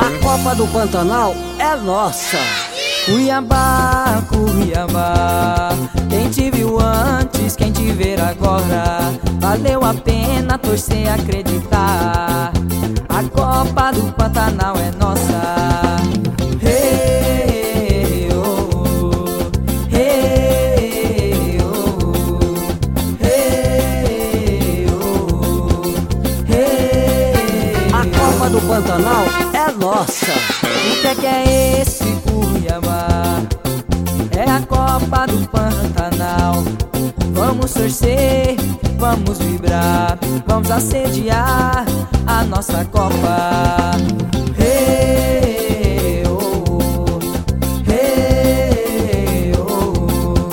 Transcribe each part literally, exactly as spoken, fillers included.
A Copa do Pantanal é nossa. Cuiabá, Cuiabá, quem te viu antes, quem te ver agora, valeu a pena torcer e acreditar. A Copa do Pantanal é nossa. Hey, oh, hey, oh, hey, oh, hey. A Copa do Pantanal é nossa. O que é que é esse Cuiabá? É a Copa do Pantanal. Vamos torcer, vamos vibrar, vamos assediar a nossa Copa. Hey, oh, hey, oh,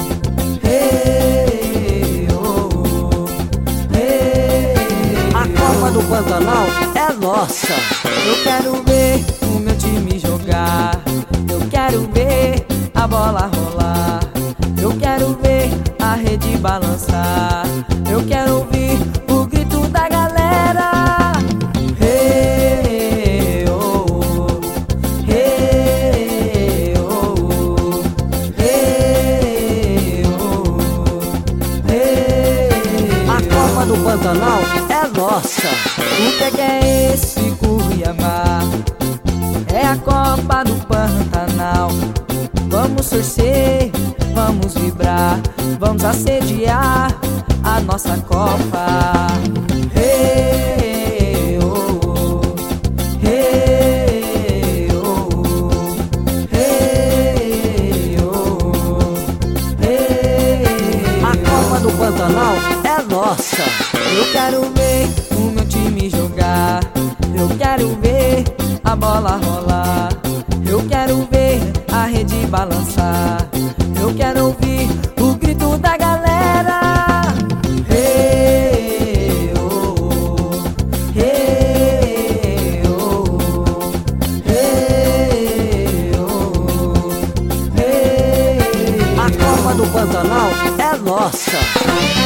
hey, oh, hey. A Copa do Pantanal é nossa. Eu quero ver o meu time jogar, eu quero ver a bola rolar, eu quero ver a rede balançar, eu quero ouvir o grito da galera. Hey, oh, hey, oh, hey, oh, hey. A Copa do Pantanal é nossa. O que é que é esse Cuiabá? É a Copa do Pantanal. Vamos torcer, vamos vibrar, vamos assediar a nossa Copa. Hey, oh, hey, oh, hey, oh, hey. A Copa do Pantanal é nossa. Eu quero ver o meu time jogar, eu quero ver a bola rolar, eu quero ver a rede balançar, eu quero ouvir o grito da galera. Hey, oh, hey, oh, hey, oh, hey. A Copa do Pantanal é nossa.